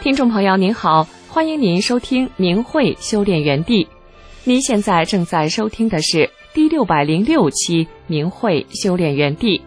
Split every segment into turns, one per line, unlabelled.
听众朋友您好，欢迎您收听明慧修炼园地。您现在正在收听的是第606期明慧修炼园地。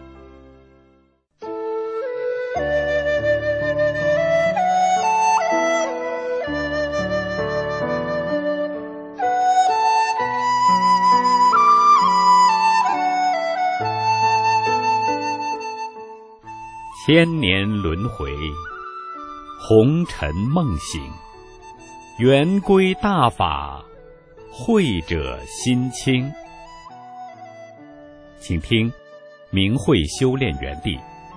千年轮回，红尘梦醒，圆归大法，慧者心清。请听明慧修炼园地。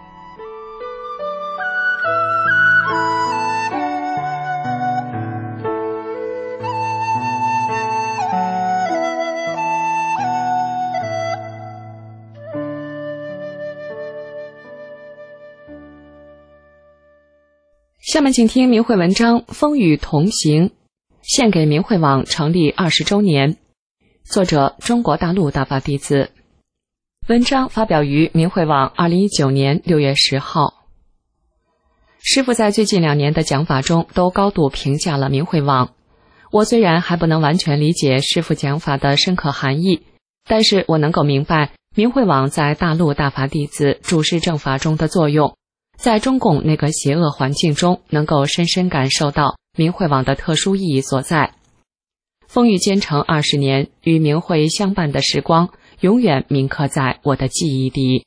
下面请听明慧文章《风雨同行》，献给明慧网成立20周年。作者中国大陆大法弟子。文章发表于明慧网2019年6月10号。师父在最近2年的讲法中都高度评价了明慧网。我虽然还不能完全理解师父讲法的深刻含义，但是我能够明白明慧网在大陆大法弟子主事正法中的作用。在中共那个邪恶环境中，能够深深感受到明慧网的特殊意义所在。风雨兼程20年，与明慧相伴的时光，永远铭刻在我的记忆里。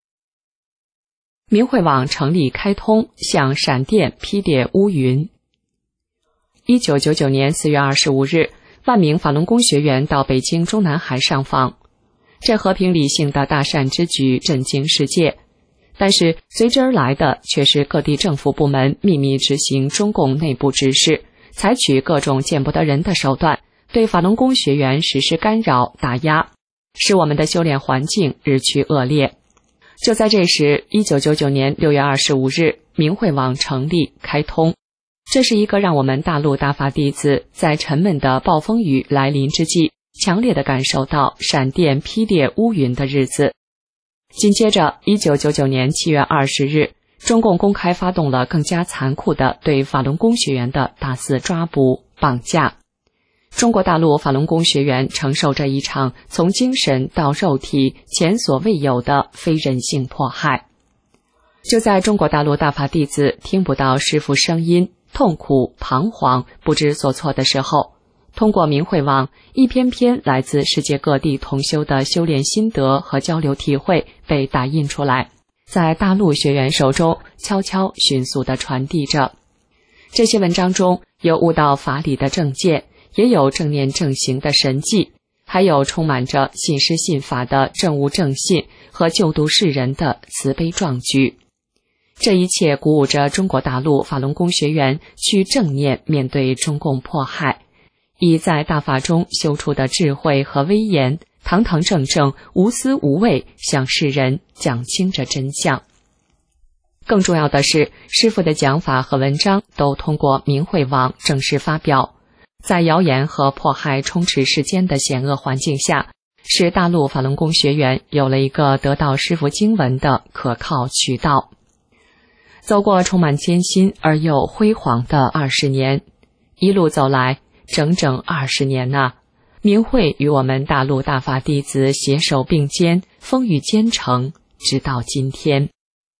明慧网成立开通，像闪电劈裂乌云。1999年4月25日，万名法轮功学员到北京中南海上访，这和平理性的大善之举震惊世界。但是随之而来的却是各地政府部门秘密执行中共内部指示，采取各种见不得人的手段，对法轮功学员实施干扰打压，使我们的修炼环境日趋恶劣。就在这时，1999年6月25日，明慧网成立开通。这是一个让我们大陆大法弟子在沉闷的暴风雨来临之际，强烈地感受到闪电劈裂乌云的日子。紧接着1999年7月20日，中共公开发动了更加残酷的对法轮功学员的大肆抓捕、绑架。中国大陆法轮功学员承受着一场从精神到肉体前所未有的非人性迫害。就在中国大陆大法弟子听不到师父声音，痛苦、彷徨、不知所措的时候，通过明慧网，一篇篇来自世界各地同修的修炼心得和交流体会被打印出来，在大陆学员手中悄悄迅速地传递着。这些文章中有悟道法理的正见，也有正念正行的神迹，还有充满着信师信法的正悟正信和救度世人的慈悲壮举。这一切鼓舞着中国大陆法轮功学员去正念面对中共迫害，以在大法中修出的智慧和威严，堂堂正正、无私无畏，向世人讲清着真相。更重要的是，师父的讲法和文章都通过明慧网正式发表，在谣言和迫害充斥世间的险恶环境下，使大陆法轮功学员有了一个得到师父经文的可靠渠道。走过充满艰辛而又辉煌的20年，一路走来整整20年啊！明慧与我们大陆大法弟子携手并肩，风雨兼程，直到今天。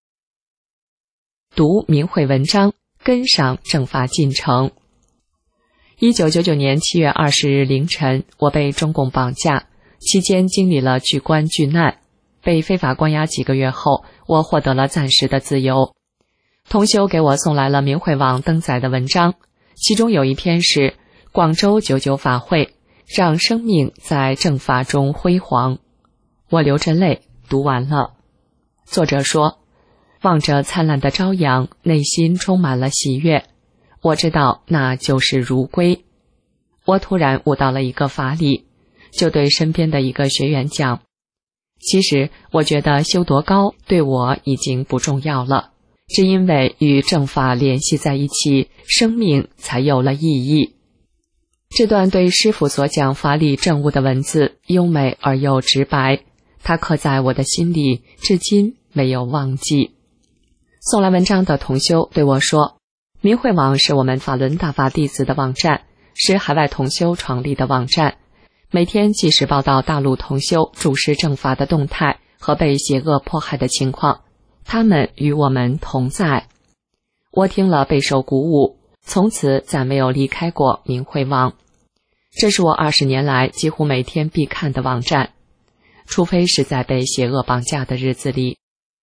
读明慧文章，跟上正法进程。1999年7月20日凌晨，我被中共绑架，期间经历了巨关巨难，被非法关押几个月后，我获得了暂时的自由。同修给我送来了明慧网登载的文章，其中有一篇是广州99法会，让生命在正法中辉煌。我流着泪读完了。作者说，望着灿烂的朝阳，内心充满了喜悦。我知道那就是如归。我突然悟到了一个法理，就对身边的一个学员讲，其实我觉得修多高对我已经不重要了，只因为与正法联系在一起，生命才有了意义。这段对师父所讲法理正悟的文字优美而又直白，它刻在我的心里，至今没有忘记。送来文章的同修对我说， 明慧网是我们法轮大法弟子的网站，是海外同修创立的网站，每天即时报道大陆同修注释正法的动态和被邪恶迫害的情况，他们与我们同在。我听了备受鼓舞，从此再没有离开过明慧网。这是我20年来几乎每天必看的网站，除非是在被邪恶绑架的日子里。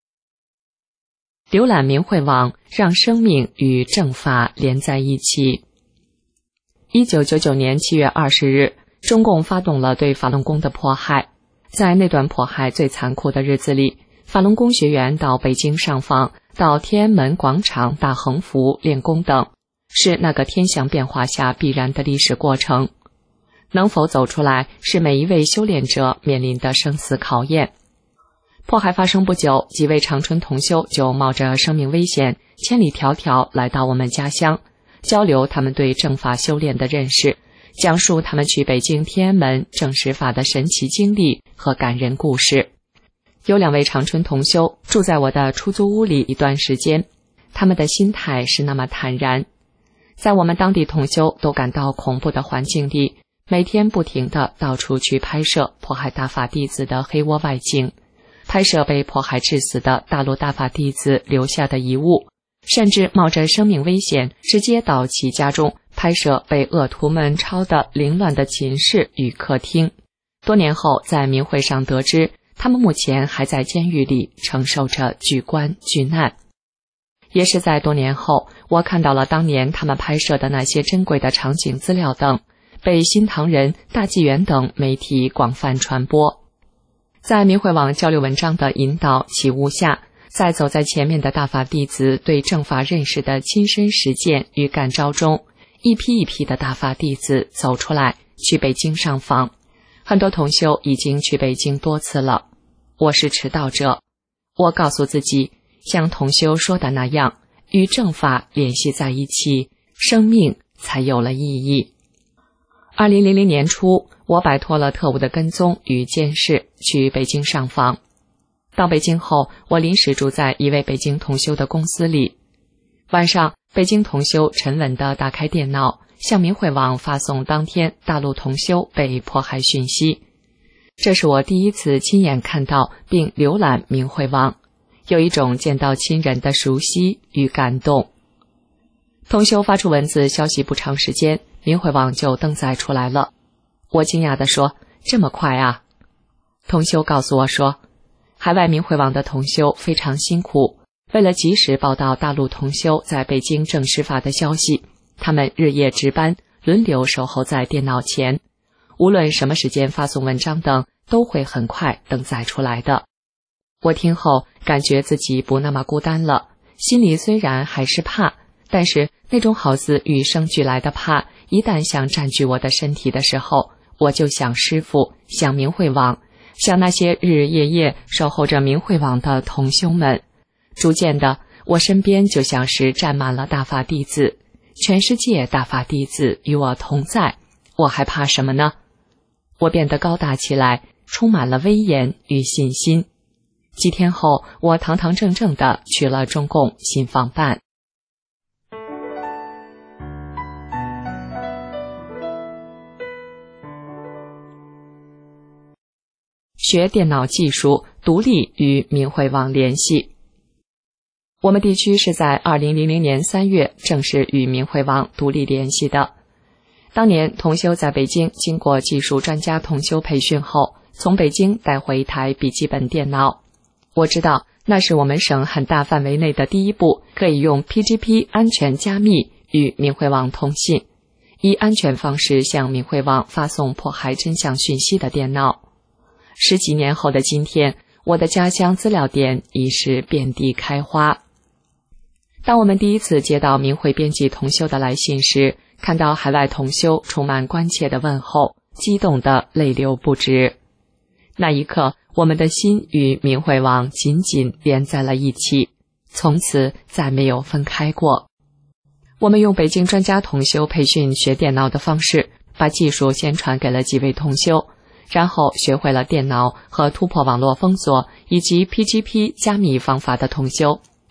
浏览明慧网，让生命与正法连在一起。1999年7月20日，中共发动了对法轮功的迫害。在那段迫害最残酷的日子里，法轮功学员到北京上访，到天安门广场大横幅练功等，是那个天象变化下必然的历史过程。能否走出来，是每一位修炼者面临的生死考验。迫害发生不久，几位长春同修就冒着生命危险，千里迢迢来到我们家乡，交流他们对正法修炼的认识，讲述他们去北京天安门证实法的神奇经历和感人故事。有2位长春同修住在我的出租屋里一段时间，他们的心态是那么坦然。在我们当地同修都感到恐怖的环境里，每天不停地到处去拍摄迫害大法弟子的黑窝外景，拍摄被迫害致死的大陆大法弟子留下的遗物，甚至冒着生命危险直接到其家中拍摄被恶徒们抄得凌乱的寝室与客厅。多年后在明会上得知，他们目前还在监狱里承受着巨关巨难。也是在多年后，我看到了当年他们拍摄的那些珍贵的场景资料等，被新唐人、大纪元等媒体广泛传播。在明慧网交流文章的引导启悟下，在走在前面的大法弟子对正法认识的亲身实践与感召中，一批一批的大法弟子走出来，去北京上访。很多同修已经去北京多次了。我是迟到者，我告诉自己，像同修说的那样，与正法联系在一起，生命才有了意义。2000年初，我摆脱了特务的跟踪与监视，去北京上访。到北京后，我临时住在一位北京同修的公司里。晚上，北京同修沉稳地打开电脑，向明慧网发送当天大陆同修被迫害讯息。这是我第一次亲眼看到并浏览明慧网，有一种见到亲人的熟悉与感动。同修发出文字消息不长时间，明慧网就登载出来了。我惊讶地说，这么快啊？同修告诉我说，海外明慧网的同修非常辛苦，为了及时报道大陆同修在北京证实法的消息，他们日夜值班，轮流守候在电脑前，无论什么时间发送文章等，都会很快登载出来的。我听后感觉自己不那么孤单了，心里虽然还是怕，但是那种好似与生俱来的怕，一旦想占据我的身体的时候，我就想师父，想明慧网，想那些日日夜夜守候着明慧网的同修们。逐渐的，我身边就像是站满了大法弟子，全世界大法弟子与我同在，我还怕什么呢？我变得高大起来，充满了威严与信心。几天后，我堂堂正正地去了中共信访办。学电脑技术，独立与明慧网联系。我们地区是在2000年3月正式与明慧网独立联系的。当年同修在北京经过技术专家同修培训后，从北京带回一台笔记本电脑。我知道那是我们省很大范围内的第一部可以用 PGP 安全加密与明慧网通信，以安全方式向明慧网发送迫害真相讯息的电脑。10几年后的今天，我的家乡资料点已是遍地开花。当我们第一次接到明慧编辑同修的来信时，看到海外同修充满关切的问候，激动得泪流不止。那一刻，我们的心与明慧网紧紧连在了一起，从此再没有分开过。我们用北京专家同修培训学电脑的方式，把技术先传给了几位同修，然后学会了电脑和突破网络封锁以及 PGP 加密方法的同修，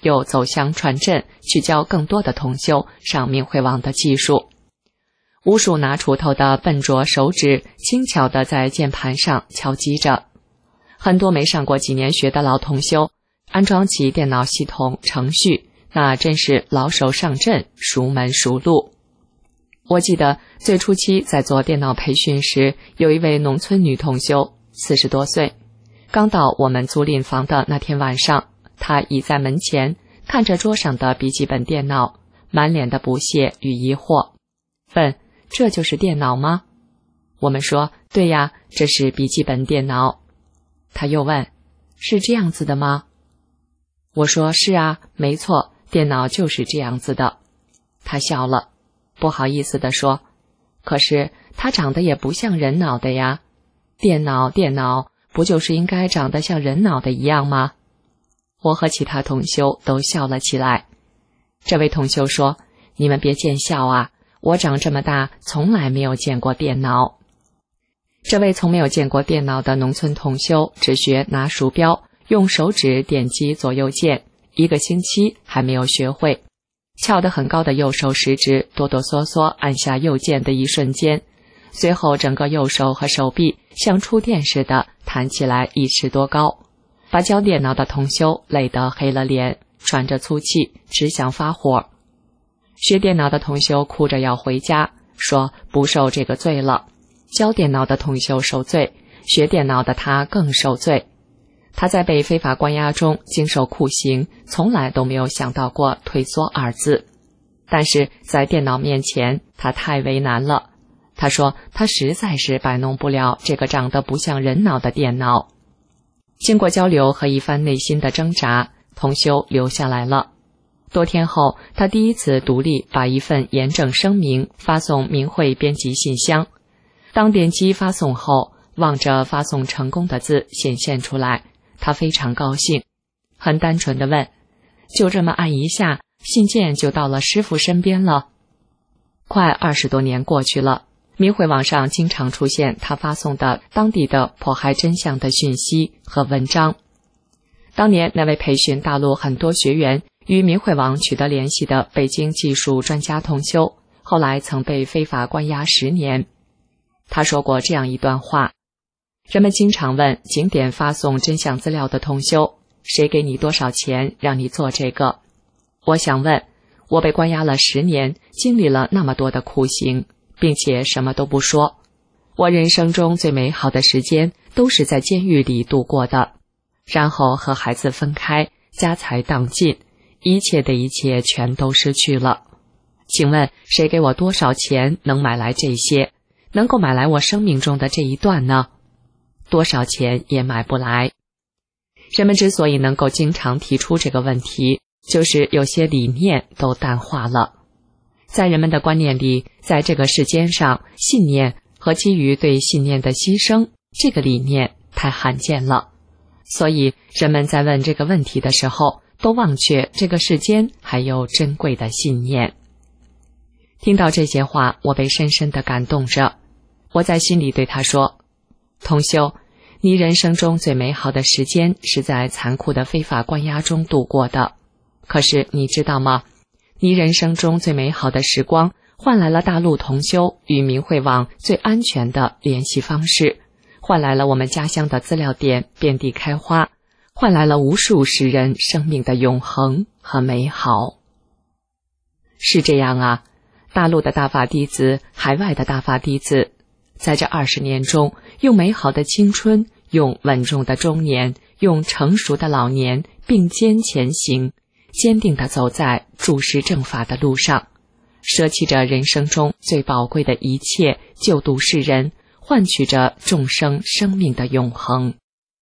又走向船镇去教更多的同修上明慧网的技术。无数拿锄头的笨拙手指轻巧地在键盘上敲击着，很多没上过几年学的老同修安装起电脑系统程序，那真是老手上阵，熟门熟路。我记得最初期在做电脑培训时，有一位农村女同修，40多岁，刚到我们租赁房的那天晚上，她倚在门前，看着桌上的笔记本电脑，满脸的不屑与疑惑，问：这就是电脑吗？我们说：对呀，这是笔记本电脑。她又问：是这样子的吗？我说：是啊，没错，电脑就是这样子的。她笑了，不好意思地说：可是它长得也不像人脑的呀，电脑不就是应该长得像人脑的一样吗？我和其他同修都笑了起来。这位同修说：你们别见笑啊，我长这么大从来没有见过电脑。这位从没有见过电脑的农村同修只学拿鼠标用手指点击左右键，1个星期还没有学会。翘得很高的右手食指哆哆嗦嗦按下右键的一瞬间，随后整个右手和手臂像触电似的弹起来1尺多高，把教电脑的同修累得黑了脸，喘着粗气，只想发火。学电脑的同修哭着要回家，说不受这个罪了。教电脑的同修受罪，学电脑的他更受罪。他在被非法关押中经受酷刑，从来都没有想到过退缩2字。但是在电脑面前，他太为难了。他说他实在是摆弄不了这个长得不像人脑的电脑。经过交流和一番内心的挣扎，同修留下来了。多天后，他第一次独立把一份严正声明发送明慧编辑信箱。当点击发送后，望着发送成功的字显现出来，他非常高兴，很单纯地问：就这么按一下，信件就到了师父身边了？快20多年过去了，明慧网上经常出现他发送的当地的迫害真相的讯息和文章。当年那位培训大陆很多学员与明慧网取得联系的北京技术专家同修，后来曾被非法关押10年。他说过这样一段话：人们经常问景点发送真相资料的同修，谁给你多少钱让你做这个？我想问，我被关押了10年，经历了那么多的酷刑，并且什么都不说。我人生中最美好的时间都是在监狱里度过的，然后和孩子分开，家财荡尽，一切的一切全都失去了。请问谁给我多少钱能买来这些，能够买来我生命中的这一段呢？多少钱也买不来。人们之所以能够经常提出这个问题，就是有些理念都淡化了。在人们的观念里，在这个世间上，信念和基于对信念的牺牲，这个理念太罕见了。所以人们在问这个问题的时候，都忘却这个世间还有珍贵的信念。听到这些话，我被深深地感动着。我在心里对他说：同修，你人生中最美好的时间是在残酷的非法关押中度过的。可是你知道吗？你人生中最美好的时光，换来了大陆同修与明慧网最安全的联系方式，换来了我们家乡的资料点遍地开花，换来了无数世人生命的永恒和美好。是这样啊，大陆的大法弟子，海外的大法弟子，在这20年中，用美好的青春，用稳重的中年，用成熟的老年并肩前行，坚定地走在注释正法的路上，舍弃着人生中最宝贵的一切，救度世人，换取着众生生命的永恒。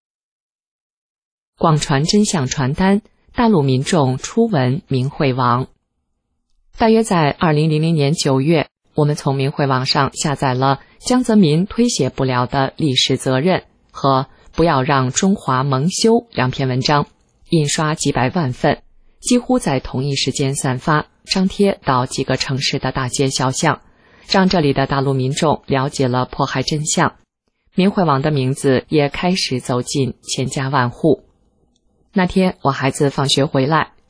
广传真相传单，大陆民众初闻明慧网。大约在2000年9月，我们从明慧网上下载了江泽民推卸不了的历史责任和不要让中华蒙羞2篇文章，印刷几百万份，几乎在同一时间散发，张贴到几个城市的大街小巷，让这里的大陆民众了解了迫害真相。明慧网的名字也开始走进千家万户。那天我孩子放学回来，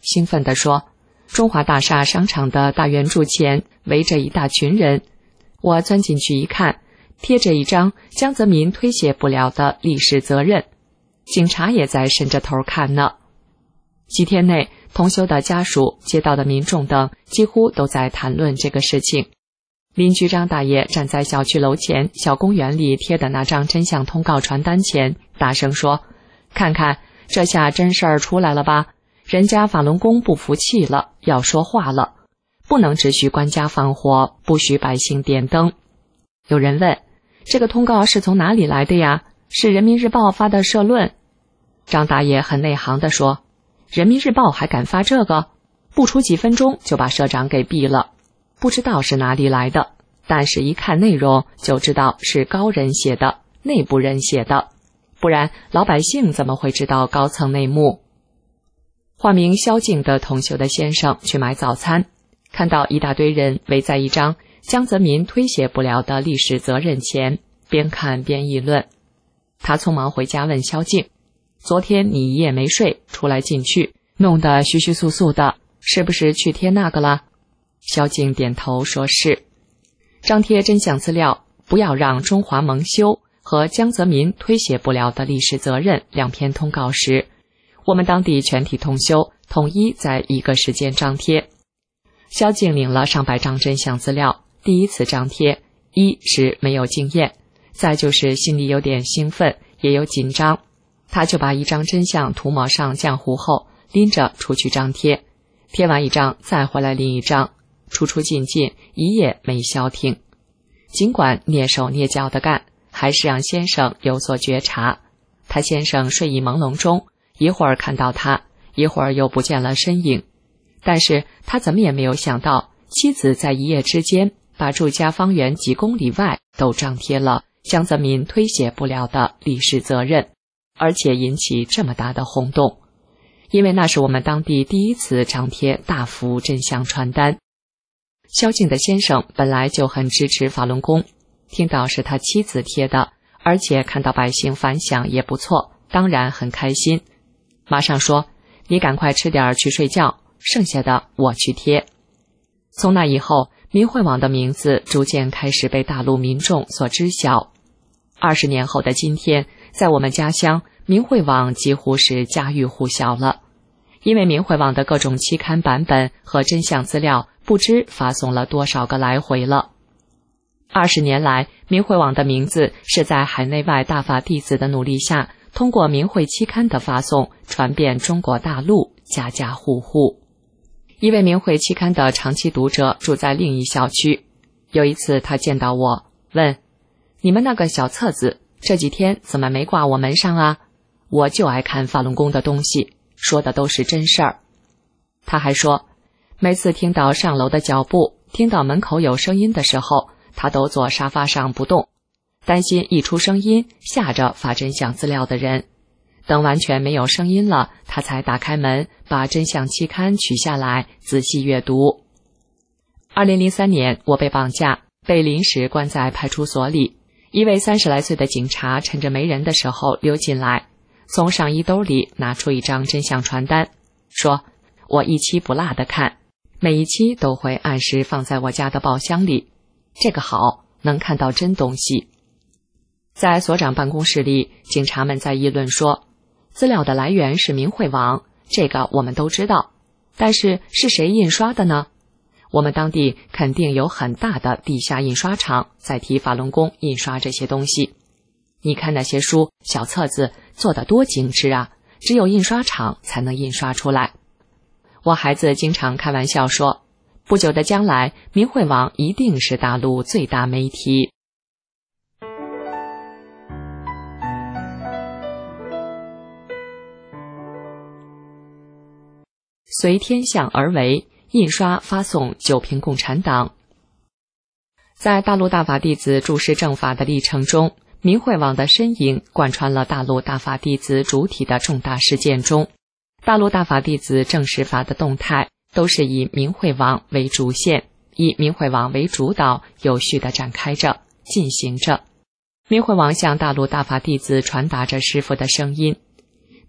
兴奋地说，中华大厦商场的大圆柱前围着一大群人，我钻进去一看，贴着一张江泽民推卸不了的历史责任，警察也在伸着头看呢。几天内，同修的家属、街道的民众等几乎都在谈论这个事情。邻居张大爷站在小区楼前小公园里贴的那张真相通告传单前，大声说，看看，这下真事儿出来了吧，人家法轮功不服气了，要说话了，不能只许官家放火，不许百姓点灯。有人问，这个通告是从哪里来的呀？是人民日报发的社论。张大爷很内行地说，人民日报还敢发这个？不出几分钟就把社长给毙了。不知道是哪里来的，但是一看内容就知道是高人写的，内部人写的，不然老百姓怎么会知道高层内幕？化名萧静的同修的先生去买早餐，看到一大堆人围在一张江泽民推卸不了的历史责任前，边看边议论。他匆忙回家问萧静，昨天你一夜没睡，出来进去，弄得虚虚素素的，是不是去贴那个了？萧静点头说是。张贴真相资料，不要让中华蒙羞和江泽民推卸不了的历史责任两篇通告时，我们当地全体同修统一在一个时间张贴。萧静领了上百张真相资料，第一次张贴，一是没有经验，再就是心里有点兴奋，也有紧张，他就把一张真相涂抹上浆糊后，拎着出去张贴，贴完一张再回来拎一张，出出进进，一夜没消停。尽管蹑手蹑脚地干，还是让先生有所觉察。他先生睡意朦胧中，一会儿看到他，一会儿又不见了身影。但是他怎么也没有想到，妻子在一夜之间把住家方圆几公里外都张贴了江泽民推卸不了的历史责任，而且引起这么大的轰动。因为那是我们当地第一次张贴大幅真相传单。萧静的先生本来就很支持法轮功，听到是他妻子贴的，而且看到百姓反响也不错，当然很开心，马上说，你赶快吃点去睡觉，剩下的我去贴。从那以后，民慧网的名字逐渐开始被大陆民众所知晓。20年后的今天，在我们家乡，民慧网几乎是家喻户晓了，因为民慧网的各种期刊版本和真相资料不知发送了多少个来回了。20年来，民慧网的名字是在海内外大法弟子的努力下，通过民慧期刊的发送传遍中国大陆，家家户户。一位民慧期刊的长期读者住在另一小区，有一次他见到我，问，你们那个小册子这几天怎么没挂我门上啊？我就爱看法轮功的东西，说的都是真事儿。他还说，每次听到上楼的脚步，听到门口有声音的时候，他都坐沙发上不动，担心一出声音吓着发真相资料的人。等完全没有声音了，他才打开门，把真相期刊取下来仔细阅读。2003年，我被绑架，被临时关在派出所里。一位30来岁的警察趁着没人的时候溜进来，从上衣兜里拿出一张真相传单，说，我一期不落的看，每一期都会按时放在我家的报箱里，这个好，能看到真东西。在所长办公室里，警察们在议论说，资料的来源是民慧网，这个我们都知道，但是是谁印刷的呢？我们当地肯定有很大的地下印刷厂在替法轮功印刷这些东西。你看那些书、小册子做得多精致啊，只有印刷厂才能印刷出来。我孩子经常开玩笑说，不久的将来，民慧网一定是大陆最大媒体。随天象而为，印刷发送九评共产党。在大陆大法弟子注释正法的历程中，民慧网的身影贯穿了大陆大法弟子主体的重大事件中。大陆大法弟子证实法的动态都是以民慧网为主线，以民慧网为主导，有序地展开着，进行着。民慧网向大陆大法弟子传达着师父的声音。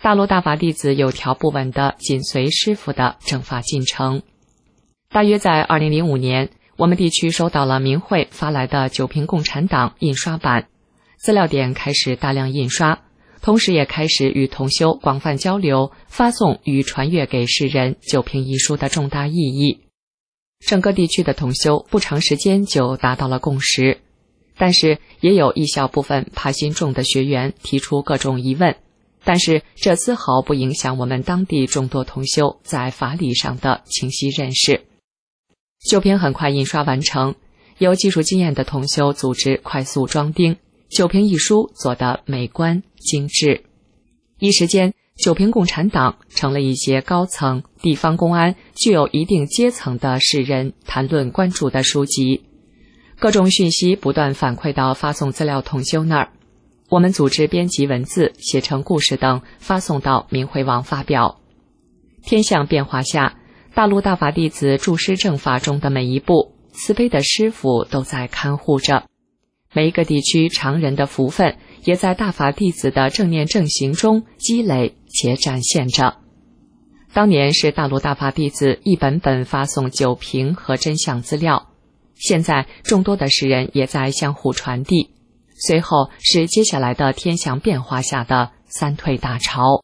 大陆大法弟子有条不紊地紧随师父的正法进程。大约在2005年，我们地区收到了明慧发来的九评共产党印刷版，资料点开始大量印刷，同时也开始与同修广泛交流，发送与传阅给世人九评一书的重大意义。整个地区的同修不长时间就达到了共识，但是也有一小部分怕心重的学员提出各种疑问，但是这丝毫不影响我们当地众多同修在法理上的清晰认识。九评很快印刷完成，有技术经验的同修组织快速装订，九评一书做得美观精致。一时间，九评共产党成了一些高层、地方公安具有一定阶层的世人谈论关注的书籍。各种讯息不断反馈到发送资料同修那儿，我们组织编辑文字，写成故事等，发送到明慧网发表。天象变化下，大陆大法弟子注师正法中的每一步，慈悲的师父都在看护着。每一个地区常人的福分，也在大法弟子的正念正行中积累且展现着。当年是大陆大法弟子一本本发送九评和真相资料，现在众多的世人也在相互传递，随后是接下来的天象变化下的三退大潮。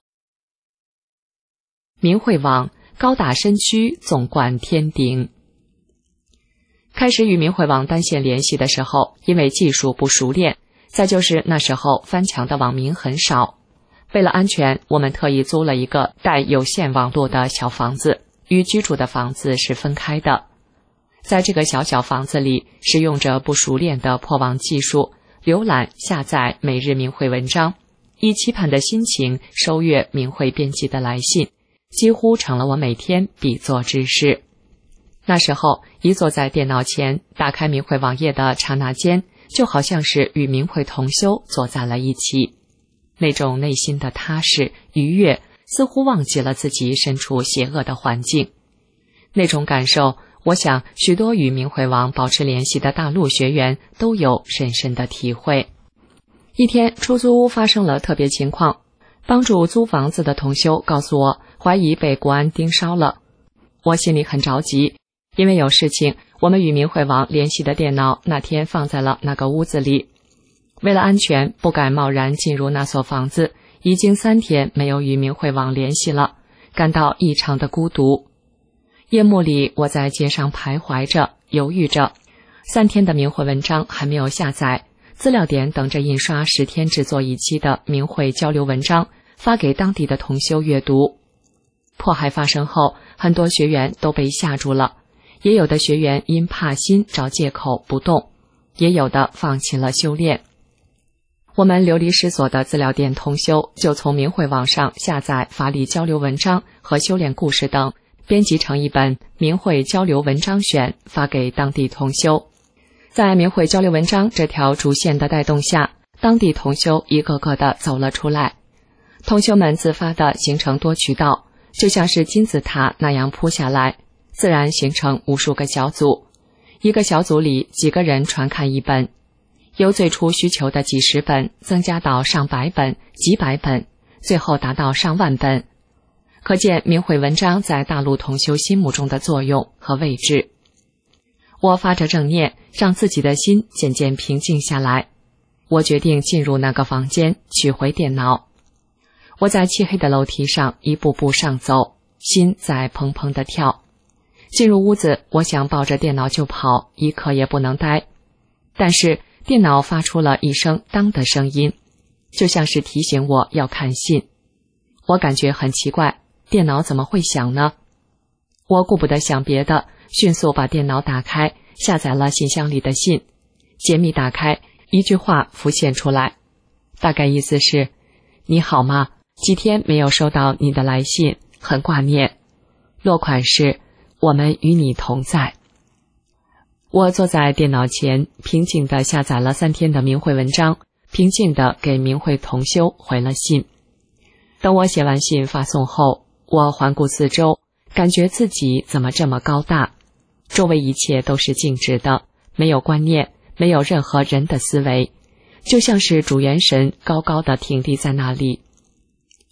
明慧网高大身躯，纵贯天顶。开始与明慧网单线联系的时候，因为技术不熟练，再就是那时候翻墙的网民很少。为了安全，我们特意租了一个带有线网络的小房子，与居住的房子是分开的。在这个小小房子里，使用着不熟练的破网技术，浏览下载每日明慧文章，以期盼的心情收阅明慧编辑的来信，几乎成了我每天必做之事。那时候一坐在电脑前，打开明慧网页的刹那间，就好像是与明慧同修坐在了一起，那种内心的踏实愉悦，似乎忘记了自己身处邪恶的环境。那种感受，我想许多与明慧网保持联系的大陆学员都有深深的体会。一天，出租屋发生了特别情况，帮助租房子的同修告诉我，怀疑被国安盯梢了。我心里很着急，因为有事情，我们与明慧网联系的电脑那天放在了那个屋子里。为了安全，不敢贸然进入那所房子，已经3天没有与明慧网联系了，感到异常的孤独。夜幕里，我在街上徘徊着，犹豫着。3天的明慧文章还没有下载，资料点等着印刷10天制作一期的明慧交流文章，发给当地的同修阅读。迫害发生后，很多学员都被吓住了，也有的学员因怕心找借口不动，也有的放弃了修炼。我们流离失所的资料点同修就从明慧网上下载法理交流文章和修炼故事等，编辑成一本明慧交流文章选，发给当地同修。在明慧交流文章这条主线的带动下，当地同修一个个的走了出来。同修们自发的形成多渠道，就像是金字塔那样铺下来，自然形成无数个小组。一个小组里几个人传看一本，由最初需求的几十本增加到上百本、几百本，最后达到上万本。可见明慧文章在大陆同修心目中的作用和位置。我发着正念，让自己的心渐渐平静下来。我决定进入那个房间，取回电脑。我在漆黑的楼梯上一步步上走，心在砰砰地跳。进入屋子，我想抱着电脑就跑，一刻也不能待。但是电脑发出了一声当的声音，就像是提醒我要看信。我感觉很奇怪，电脑怎么会响呢？我顾不得想别的，迅速把电脑打开，下载了信箱里的信。解密打开，一句话浮现出来，大概意思是：你好吗？几天没有收到你的来信，很挂念。落款是：我们与你同在。我坐在电脑前，平静地下载了3天的明慧文章，平静地给明慧同修回了信。等我写完信发送后，我环顾四周，感觉自己怎么这么高大，周围一切都是静止的，没有观念，没有任何人的思维，就像是主元神高高的挺立在那里。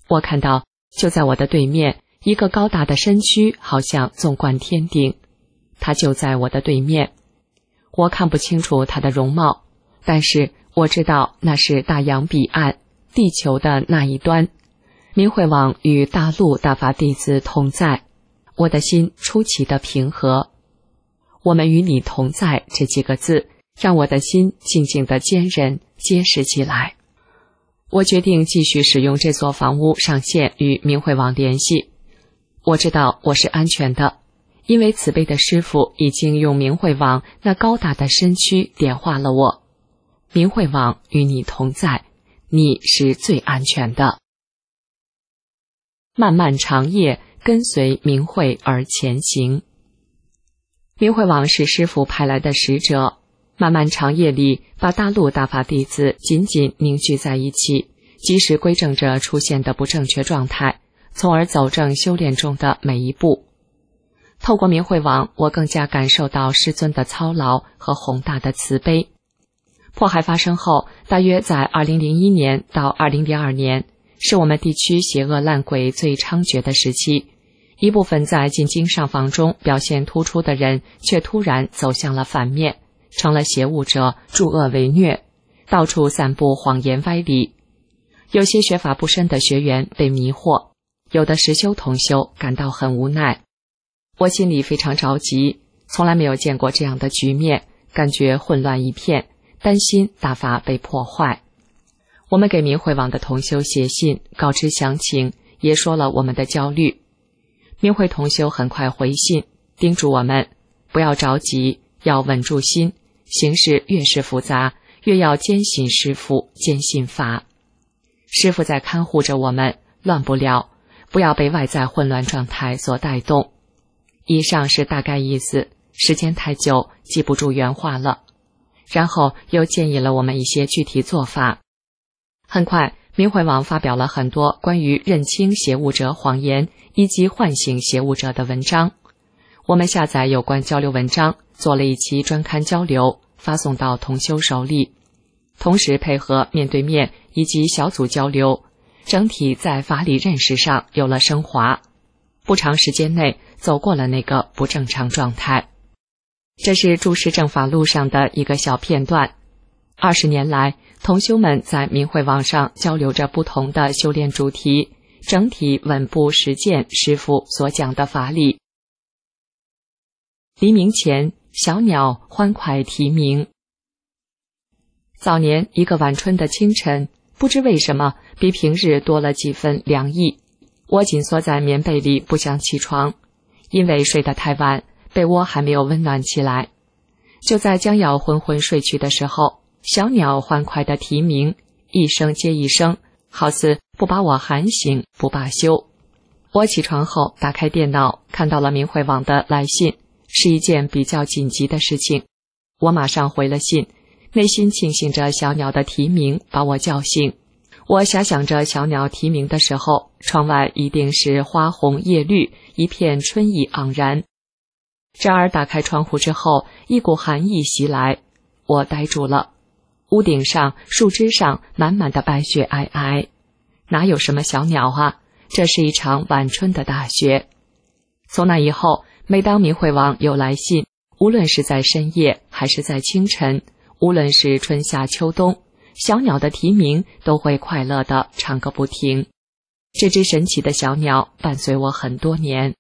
我看到就在我的对面，一个高大的身躯好像纵贯天顶，它就在我的对面。我看不清楚它的容貌，但是我知道那是大洋彼岸，地球的那一端。明慧网与大陆大法弟子同在，我的心出奇的平和。我们与你同在这几个字，让我的心静静的坚韧结实起来。我决定继续使用这所房屋上线与明慧网联系。我知道我是安全的，因为慈悲的师父已经用明慧网那高大的身躯点化了我。明慧网与你同在，你是最安全的。漫漫长夜，跟随明慧而前行。明慧网是师父派来的使者，漫漫长夜里把大陆大法弟子紧紧凝聚在一起，及时归正着出现的不正确状态，从而走正修炼中的每一步。透过明慧网，我更加感受到师尊的操劳和宏大的慈悲。迫害发生后，大约在2001年到2002年，是我们地区邪恶烂鬼最猖獗的时期。一部分在进京上访中表现突出的人，却突然走向了反面，成了邪物者，助恶为虐，到处散布谎言歪理。有些学法不深的学员被迷惑，有的实修同修感到很无奈。我心里非常着急，从来没有见过这样的局面，感觉混乱一片，担心大法被破坏。我们给明慧网的同修写信，告知详情，也说了我们的焦虑。明慧同修很快回信，叮嘱我们不要着急，要稳住心，形势越是复杂，越要坚信师父，坚信法。师父在看护着我们，乱不了，不要被外在混乱状态所带动。以上是大概意思，时间太久，记不住原话了。然后又建议了我们一些具体做法。很快，明慧网发表了很多关于认清邪物者谎言以及唤醒邪物者的文章。我们下载有关交流文章，做了一期专刊交流，发送到同修手里，同时配合面对面以及小组交流，整体在法理认识上有了升华。不长时间内走过了那个不正常状态。这是注释正法路上的一个小片段。20年来，同修们在明慧网上交流着不同的修炼主题，整体稳步实践师父所讲的法理。黎明前，小鸟欢快啼鸣。早年一个晚春的清晨，不知为什么比平日多了几分凉意。我紧缩在棉被里不想起床，因为睡得太晚，被窝还没有温暖起来。就在将要昏昏睡去的时候，小鸟欢快的啼鸣，一声接一声，好似不把我喊醒不罢休。我起床后打开电脑，看到了明慧网的来信，是一件比较紧急的事情。我马上回了信，内心庆幸着小鸟的啼鸣把我叫醒。我遐想着小鸟啼鸣的时候，窗外一定是花红叶绿，一片春意盎然。然而打开窗户之后，一股寒意袭来，我呆住了。屋顶上、树枝上满满的白雪皑皑，哪有什么小鸟啊？这是一场晚春的大雪。从那以后，每当明慧网有来信，无论是在深夜还是在清晨，无论是春夏秋冬，小鸟的啼鸣都会快乐地唱个不停。这只神奇的小鸟伴随我很多年。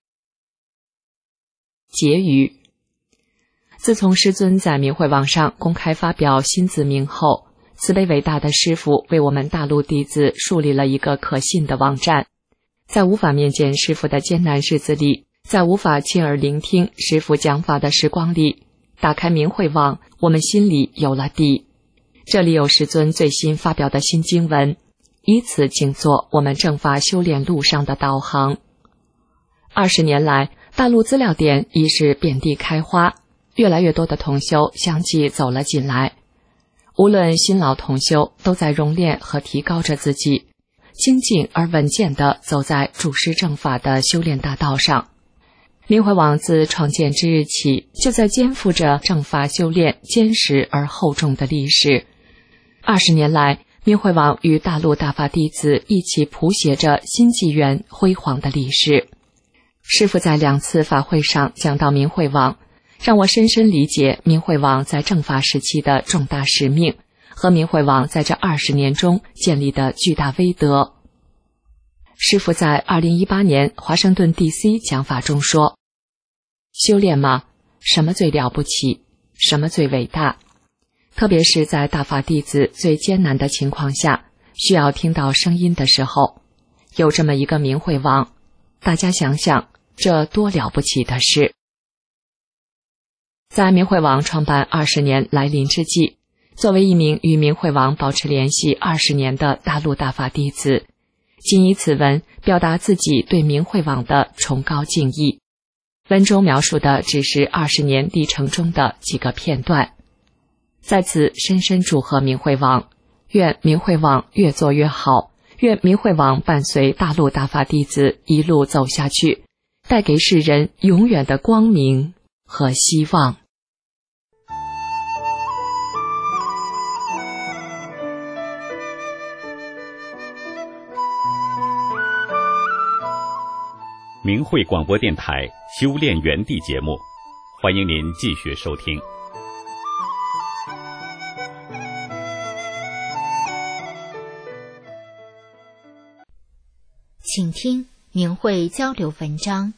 结语：自从师尊在明慧网上公开发表新字名后，慈悲伟大的师父为我们大陆弟子树立了一个可信的网站。在无法面见师父的艰难日子里，在无法亲耳聆听师父讲法的时光里，打开明慧网，我们心里有了底。这里有师尊最新发表的新经文，以此静坐我们正法修炼路上的导航。20年来，大陆资料点已是遍地开花，越来越多的同修相继走了进来。无论新老同修，都在熔炼和提高着自己，精进而稳健地走在注释正法的修炼大道上。明慧网自创建之日起，就在肩负着正法修炼坚实而厚重的历史。20年来， 明惠王与大陆大法弟子一起谱写着新纪元辉煌的历史。师父在2次法会上讲到明惠王，让我深深理解明惠王在正法时期的重大使命和明惠王在这20年中建立的巨大威德。师父在2018年华盛顿 DC 讲法中说，修炼嘛，什么最了不起，什么最伟大，特别是在大法弟子最艰难的情况下，需要听到声音的时候，有这么一个明惠王，大家想想，这多了不起的事。在明惠王创办20年来临之际，作为一名与明惠王保持联系20年的大陆大法弟子，仅以此文表达自己对明惠王的崇高敬意。文中描述的只是20年历程中的几个片段。在此深深祝贺明惠王，愿明惠王越做越好，愿明惠王伴随大陆大法弟子一路走下去，带给世人永远的光明和希望。
明慧广播电台修炼园地节目，欢迎您继续收听。
请听明慧交流文章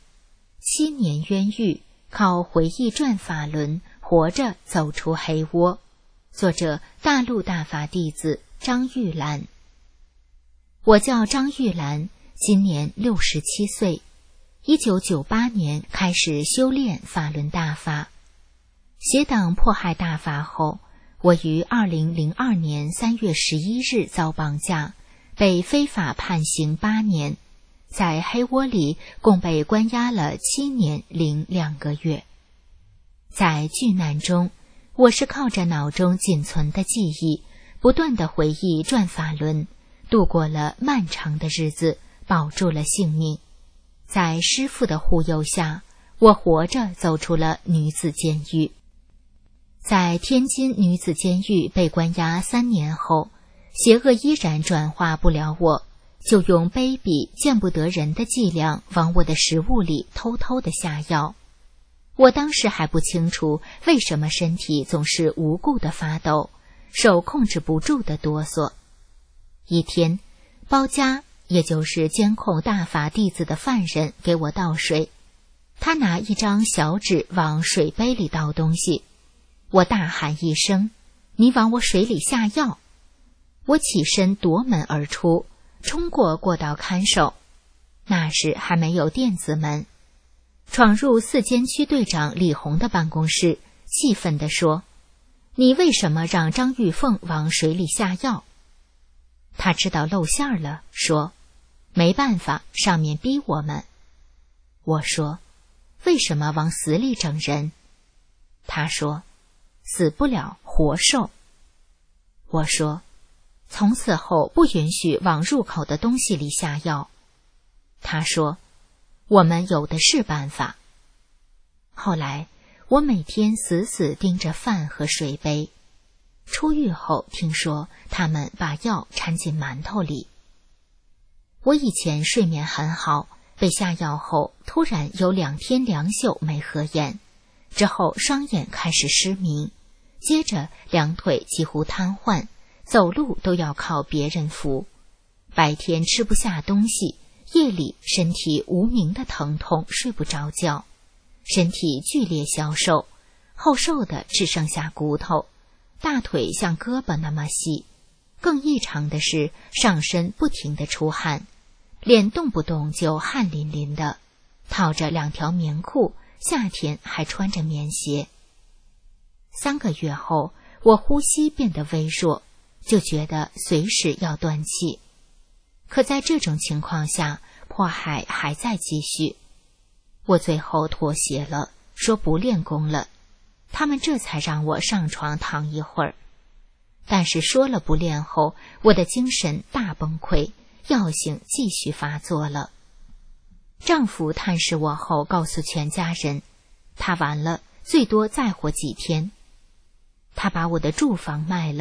：7年冤狱，靠回忆转法轮，活着走出黑窝。作者：大陆大法弟子张玉兰。我叫张玉兰，今年67岁。1998年开始修炼法轮大法。邪党迫害大法后，我于2002年3月11日遭绑架，被非法判刑8年，在黑窝里共被关押了7年零2个月。在巨难中，我是靠着脑中仅存的记忆，不断地回忆转法轮，度过了漫长的日子，保住了性命。在师父的护佑下，我活着走出了女子监狱。在天津女子监狱被关押3年后，邪恶依然转化不了我，就用卑鄙见不得人的伎俩往我的食物里偷偷地下药。我当时还不清楚为什么身体总是无故地发抖，手控制不住地哆嗦。一天，包家也就是监控大法弟子的犯人给我倒水，他拿一张小纸往水杯里倒东西，我大喊一声：“你往我水里下药！”我起身夺门而出，冲过过道看守。那时还没有电子门，闯入4监区队长李红的办公室，气愤地说：“你为什么让张玉凤往水里下药？”他知道露馅了，说：“没办法，上面逼我们。”我说：“为什么往死里整人？”他说：“死不了，活受。”我说：“从此后不允许往入口的东西里下药。”他说：“我们有的是办法。”后来我每天死死盯着饭和水杯。出狱后听说他们把药掺进馒头里。我以前睡眠很好，被下药后突然有2天2宿没合眼，之后双眼开始失明，接着2腿几乎瘫痪，走路都要靠别人扶。白天吃不下东西，夜里身体无名的疼痛，睡不着觉，身体剧烈消瘦，后瘦的只剩下骨头，大腿像胳膊那么细。更异常的是，上身不停地出汗，脸动不动就汗淋淋的，套着2条棉裤，夏天还穿着棉鞋。3个月后，我呼吸变得微弱，就觉得随时要断气。可在这种情况下，迫害还在继续。我最后妥协了，说不练功了，他们这才让我上床躺一会儿。但是说了不练后，我的精神大崩溃，药性继续发作了。丈夫探视我后告诉全家人，他完了，最多再活几天。他把我的住房卖了，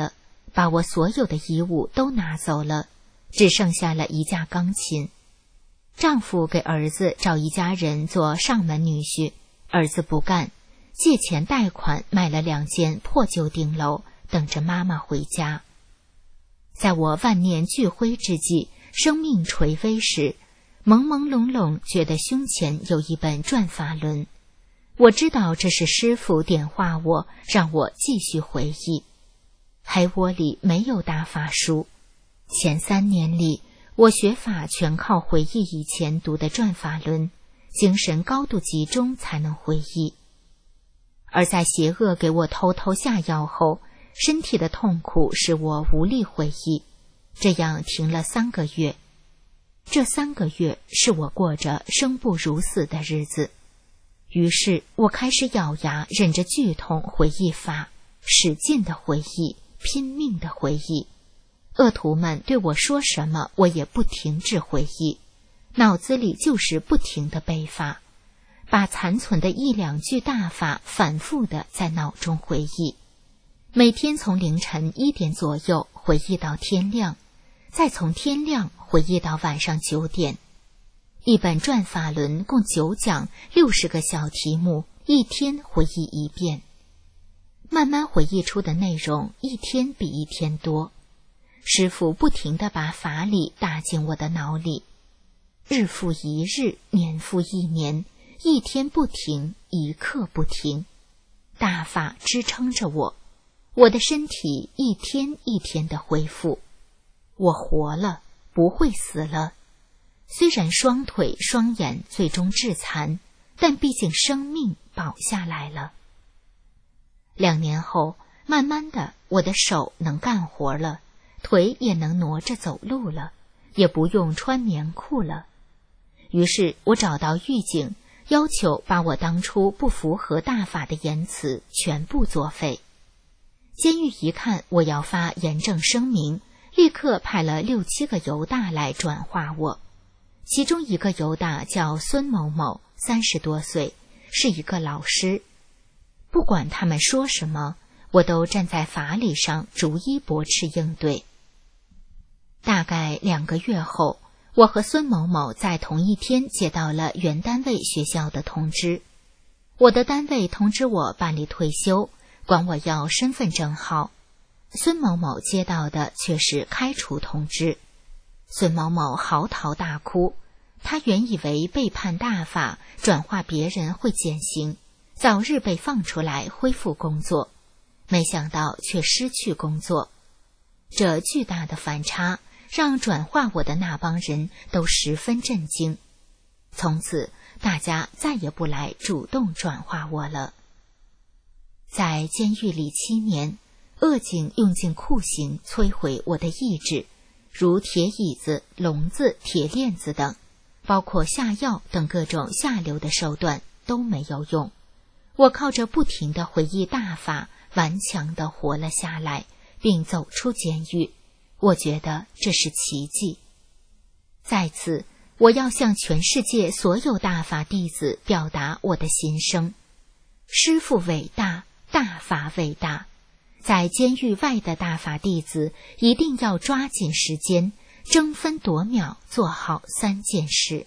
把我所有的衣物都拿走了，只剩下了一架钢琴。丈夫给儿子找一家人做上门女婿，儿子不干，借钱贷款买了2间破旧顶楼，等着妈妈回家。在我万念俱灰之际，生命垂危时，朦朦胧胧觉得胸前有一本转法轮。我知道这是师父点化我，让我继续回忆。黑窝里没有大法书，前3年里，我学法全靠回忆以前读的转法轮，精神高度集中才能回忆。而在邪恶给我偷偷下药后，身体的痛苦使我无力回忆，这样停了3个月。这3个月是我过着生不如死的日子。于是我开始咬牙忍着剧痛回忆法，使劲的回忆，拼命的回忆。恶徒们对我说什么，我也不停止回忆，脑子里就是不停的背法，把残存的1、2句大法反复的在脑中回忆。每天从凌晨1点左右回忆到天亮，再从天亮回忆到晚上9点。一本转法轮共9讲，60个小题目，一天回忆1遍。慢慢回忆出的内容一天比一天多，师父不停地把法理打进我的脑里，日复一日，年复一年，一天不停，一刻不停，大法支撑着我，我的身体一天一天的恢复。我活了，不会死了。虽然双腿双眼最终致残，但毕竟生命保下来了。2年后，慢慢的，我的手能干活了，腿也能挪着走路了，也不用穿棉裤了。于是我找到狱警，要求把我当初不符合大法的言辞全部作废。监狱一看我要发严正声明，立刻派了6、7个犹大来转化我。其中一个犹大叫孙某某，30多岁，是一个老师。不管他们说什么，我都站在法理上逐一驳斥应对。大概2个月后，我和孙某某在同一天接到了原单位学校的通知。我的单位通知我办理退休，管我要身份证号。孙某某接到的却是开除通知。孙某某嚎啕大哭，他原以为背叛大法，转化别人会减刑，早日被放出来恢复工作，没想到却失去工作。这巨大的反差让转化我的那帮人都十分震惊。从此大家再也不来主动转化我了。在监狱里7年，恶警用尽酷刑摧毁我的意志，如铁椅子、笼子、铁链子等，包括下药等各种下流的手段都没有用。我靠着不停地回忆大法，顽强地活了下来，并走出监狱。我觉得这是奇迹。在此，我要向全世界所有大法弟子表达我的心声：师父伟大，大法伟大。在监狱外的大法弟子一定要抓紧时间，争分夺秒做好3件事。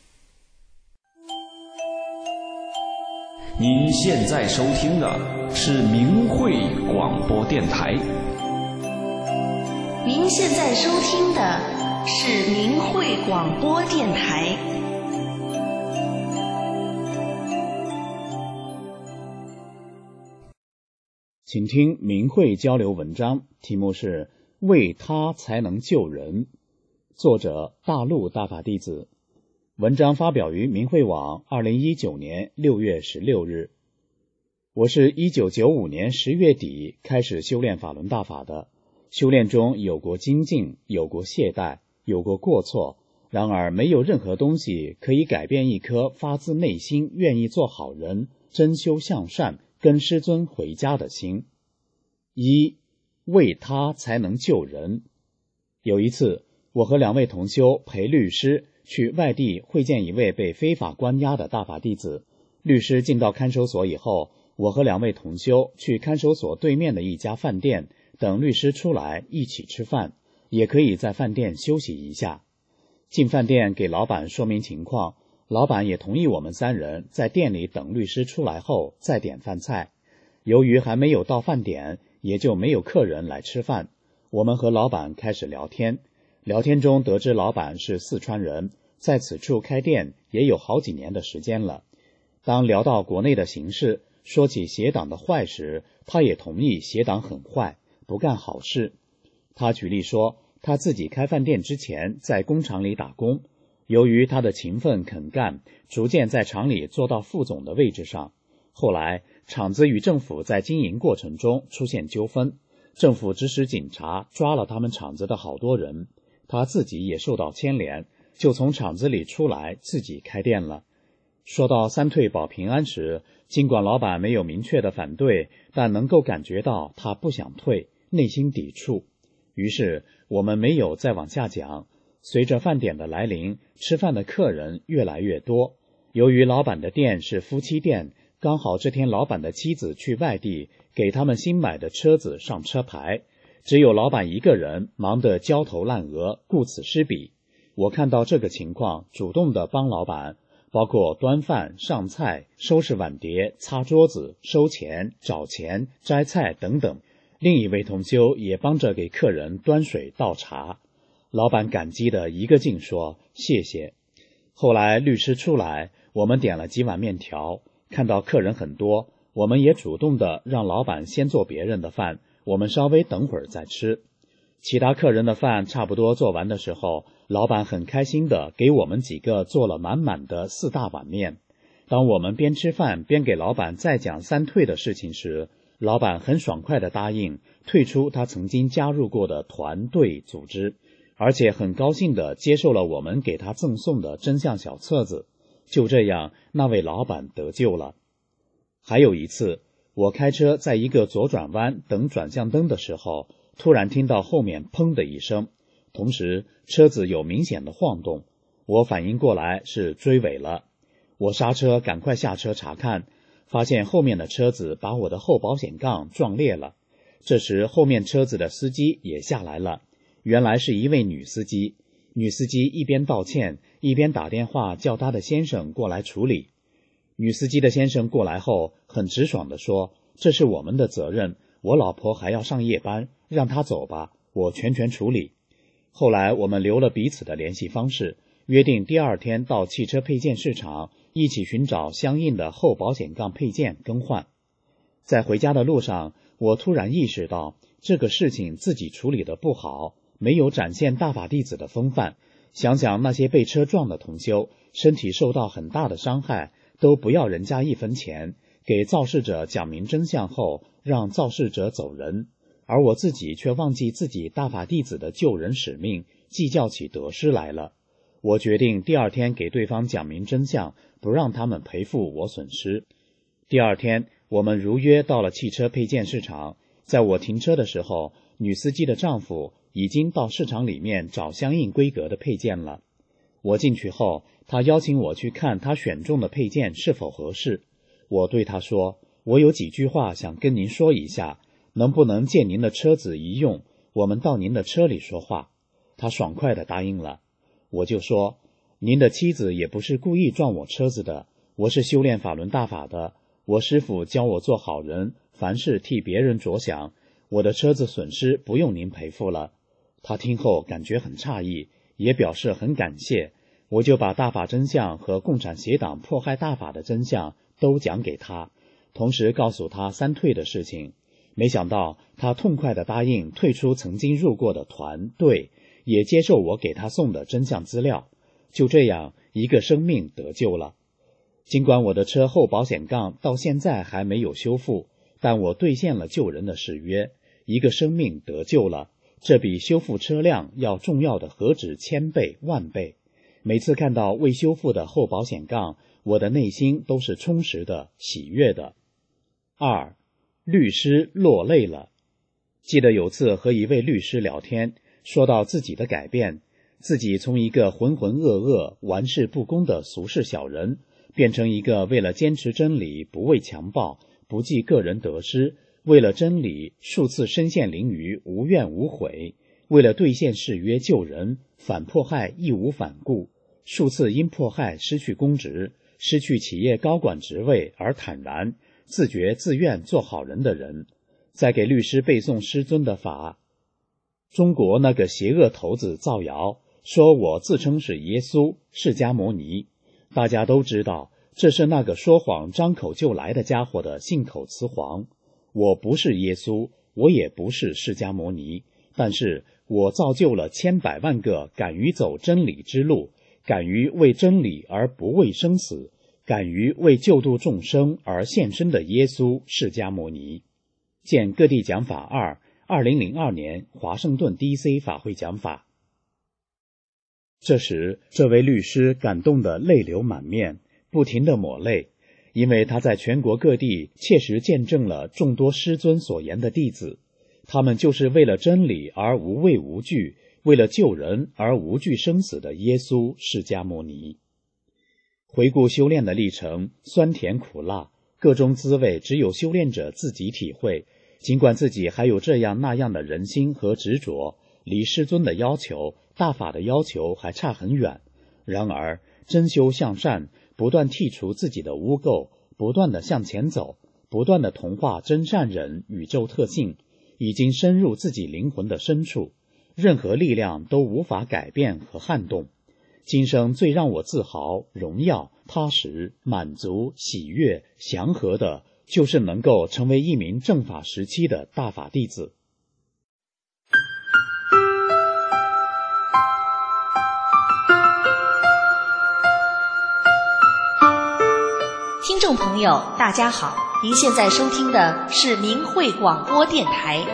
您现在收听的是明慧广播电台。
您现在收听的是明慧广播电台。
请听明慧交流文章，题目是为他才能救人，作者大陆大法弟子。文章发表于明慧网2019年6月16日。我是1995年10月底开始修炼法轮大法的，修炼中有过精进，有过懈怠，有过过错，然而没有任何东西可以改变一颗发自内心愿意做好人、真修向善、跟师尊回家的心。1. 为他才能救人。有一次，我和2位同修陪律师去外地会见一位被非法关押的大法弟子。律师进到看守所以后，我和2位同修去看守所对面的一家饭店等律师出来一起吃饭，也可以在饭店休息一下。进饭店给老板说明情况，老板也同意我们3人在店里等律师出来后再点饭菜。由于还没有到饭点，也就没有客人来吃饭。我们和老板开始聊天，聊天中得知老板是四川人，在此处开店也有好几年的时间了。当聊到国内的形势，说起邪党的坏时，他也同意邪党很坏，不干好事。他举例说，他自己开饭店之前在工厂里打工，由于他的勤奋肯干，逐渐在厂里做到副总的位置上。后来厂子与政府在经营过程中出现纠纷，政府指使警察抓了他们厂子的好多人，他自己也受到牵连，就从厂子里出来自己开店了。说到三退保平安时，尽管老板没有明确的反对，但能够感觉到他不想退，内心抵触。于是我们没有再往下讲。随着饭点的来临，吃饭的客人越来越多。由于老板的店是夫妻店，刚好这天老板的妻子去外地，给他们新买的车子上车牌，只有老板一个人忙得焦头烂额，顾此失彼。我看到这个情况，主动地帮老板，包括端饭、上菜、收拾碗碟、擦桌子、收钱、找钱、摘菜等等。另一位同修也帮着给客人端水倒茶。老板感激的一个劲说谢谢。后来律师出来，我们点了几碗面条，看到客人很多，我们也主动的让老板先做别人的饭，我们稍微等会儿再吃。其他客人的饭差不多做完的时候，老板很开心的给我们几个做了满满的4大碗面。当我们边吃饭边给老板再讲三退的事情时，老板很爽快的答应退出他曾经加入过的团队组织，而且很高兴地接受了我们给他赠送的真相小册子。就这样，那位老板得救了。还有一次，我开车在一个左转弯等转向灯的时候，突然听到后面砰的一声，同时车子有明显的晃动。我反应过来是追尾了，我刹车赶快下车查看，发现后面的车子把我的后保险杠撞裂了。这时后面车子的司机也下来了，原来是一位女司机。女司机一边道歉，一边打电话叫她的先生过来处理。女司机的先生过来后很直爽地说，这是我们的责任，我老婆还要上夜班，让她走吧，我全权处理。后来我们留了彼此的联系方式，约定第2天到汽车配件市场一起寻找相应的后保险杠配件更换。在回家的路上，我突然意识到这个事情自己处理得不好，没有展现大法弟子的风范。想想那些被车撞的同修，身体受到很大的伤害，都不要人家1分钱，给肇事者讲明真相后让肇事者走人，而我自己却忘记自己大法弟子的救人使命，计较起得失来了。我决定第2天给对方讲明真相，不让他们赔付我损失。第2天我们如约到了汽车配件市场，在我停车的时候，女司机的丈夫已经到市场里面找相应规格的配件了。我进去后，他邀请我去看他选中的配件是否合适。我对他说，我有几句话想跟您说一下，能不能借您的车子一用，我们到您的车里说话。他爽快地答应了。我就说，您的妻子也不是故意撞我车子的，我是修炼法轮大法的，我师父教我做好人，凡事替别人着想，我的车子损失不用您赔付了。他听后感觉很诧异，也表示很感谢。我就把大法真相和共产邪党迫害大法的真相都讲给他，同时告诉他三退的事情。没想到他痛快地答应退出曾经入过的团队，也接受我给他送的真相资料。就这样，一个生命得救了。尽管我的车后保险杠到现在还没有修复，但我兑现了救人的誓约，一个生命得救了，这比修复车辆要重要的何止1000倍、万倍。每次看到未修复的后保险杠，我的内心都是充实的、喜悦的。2. 律师落泪了。记得有次和一位律师聊天，说到自己的改变，自己从一个浑浑噩噩、玩世不恭的俗世小人，变成一个为了坚持真理、不畏强暴、不计个人得失、 为了真理数次身陷囹圄，无怨无悔，为了兑现誓约救人，反迫害义无反顾，数次因迫害失去公职，失去企业高管职位而坦然自觉自愿做好人的人，在给律师背诵师尊的法。中国那个邪恶头子造谣说我自称是耶稣释迦牟尼，大家都知道这是那个说谎张口就来的家伙的信口雌黄。我不是耶稣，我也不是释迦牟尼，但是我造就了千百万个敢于走真理之路，敢于为真理而不畏生死，敢于为救度众生而献身的耶稣释迦牟尼。见各地讲法2 2002年华盛顿 DC 法会讲法。这时这位律师感动得泪流满面，不停地抹泪，因为他在全国各地切实见证了众多师尊所言的弟子，他们就是为了真理而无畏无惧，为了救人而无惧生死的耶稣释迦牟尼。回顾修炼的历程，酸甜苦辣，各种滋味只有修炼者自己体会，尽管自己还有这样那样的人心和执着，离师尊的要求、大法的要求还差很远。然而真修向善，不断剔除自己的污垢，不断地向前走，不断地同化真善忍宇宙特性，已经深入自己灵魂的深处，任何力量都无法改变和撼动。今生最让我自豪、荣耀、踏实、满足、喜悦、祥和的，就是能够成为一名正法时期的大法弟子。
听众朋友大家好，您现在收听的是明慧广播电台。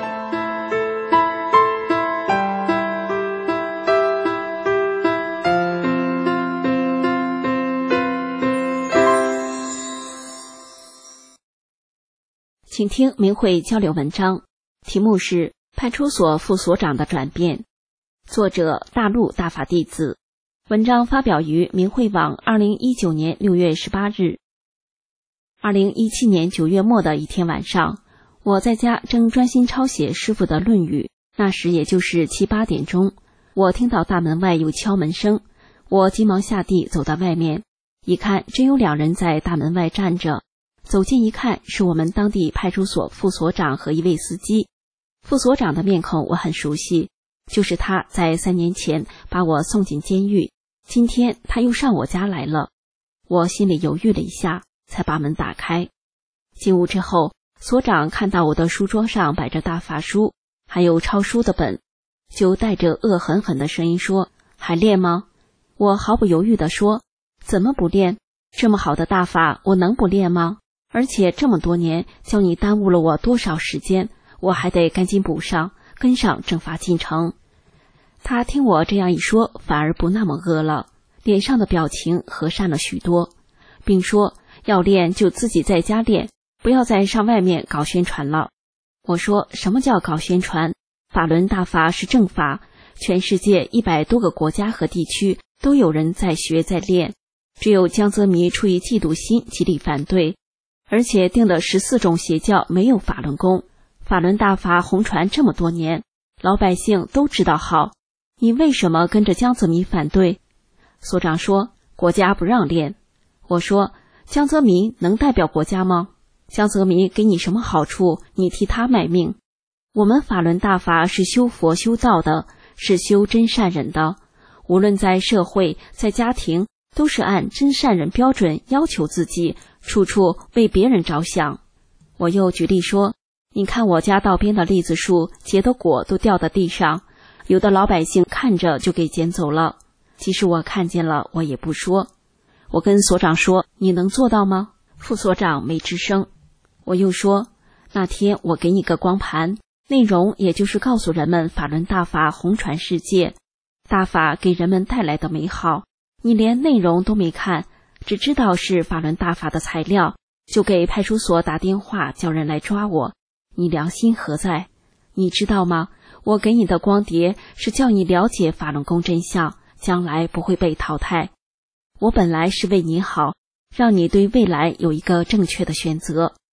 请听明慧交流文章，题目是派出所副所长的转变，作者大陆大法弟子，文章发表于明慧网2019年6月18日。2017年9月末的一天晚上，我在家正专心抄写师父的《论语》，那时也就是7、8点钟，我听到大门外有敲门声，我急忙下地走到外面，一看真有2人在大门外站着，走近一看，是我们当地派出所副所长和一位司机。副所长的面孔我很熟悉，就是他在3年前把我送进监狱，今天他又上我家来了。我心里犹豫了一下，才把门打开。进屋之后，所长看到我的书桌上摆着大法书，还有抄书的本，就带着恶狠狠的声音说：“还练吗？”我毫不犹豫地说：“怎么不练？这么好的大法，我能不练吗？而且这么多年，叫你耽误了我多少时间，我还得赶紧补上，跟上正法进程。”他听我这样一说，反而不那么恶了，脸上的表情和善了许多，并说要练就自己在家练，不要再上外面搞宣传了。我说什么叫搞宣传？法轮大法是正法，全世界100多个国家和地区都有人在学在练，只有江泽民出于嫉妒心极力反对，而且定的14种邪教没有法轮功。法轮大法红传这么多年，老百姓都知道好，你为什么跟着江泽民反对？所长说国家不让练。我说江泽民能代表国家吗？江泽民给你什么好处，你替他卖命？我们法轮大法是修佛修道的，是修真善忍的，无论在社会在家庭，都是按真善忍标准要求自己，处处为别人着想。我又举例说，你看我家道边的栗子树结的果都掉到地上，有的老百姓看着就给捡走了，即使我看见了，我也不说。我跟所长说，你能做到吗？副所长没吱声。我又说，那天我给你个光盘，内容也就是告诉人们法轮大法红传世界，大法给人们带来的美好，你连内容都没看，只知道是法轮大法的材料，就给派出所打电话叫人来抓我，你良心何在？你知道吗？我给你的光碟是叫你了解法轮功真相，将来不会被淘汰。我本来是为你好，让你对未来有一个正确的选择。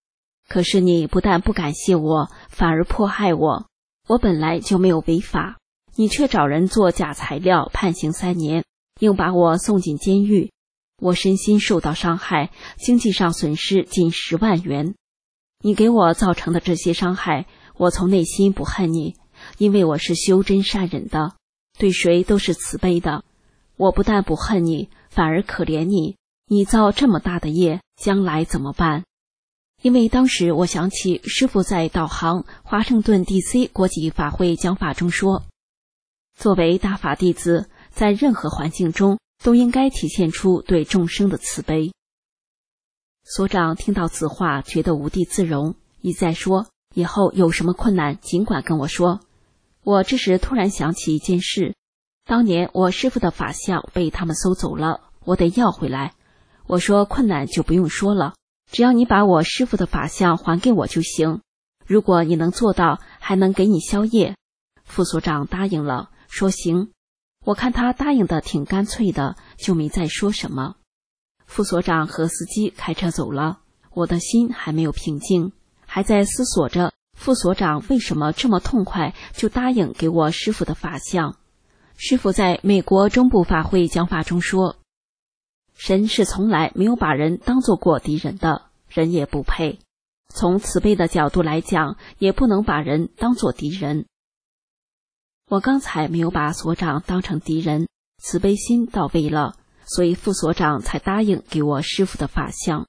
可是你不但不感谢我，反而迫害我。我本来就没有违法，你却找人做假材料，判刑3年，硬把我送进监狱。我身心受到伤害，经济上损失近10万元。你给我造成的这些伤害，我从内心不恨你，因为我是修真善忍的，对谁都是慈悲的。我不但不恨你，反而可怜你。你造这么大的业，将来怎么办？因为当时我想起师父在导航华盛顿 DC 国际法会讲法中说，作为大法弟子，在任何环境中都应该体现出对众生的慈悲。所长听到此话，觉得无地自容，一再说以后有什么困难尽管跟我说。我这时突然想起一件事，当年我师父的法相被他们搜走了，我得要回来。我说困难就不用说了，只要你把我师父的法相还给我就行，如果你能做到，还能给你宵夜。副所长答应了，说行。我看他答应的挺干脆的，就没再说什么。副所长和司机开车走了，我的心还没有平静，还在思索着副所长为什么这么痛快就答应给我师父的法相。师父在美国中部法会讲法中说，神是从来没有把人当作过敌人的，人也不配。从慈悲的角度来讲，也不能把人当作敌人。我刚才没有把所长当成敌人，慈悲心到位了，所以副所长才答应给我师父的法相。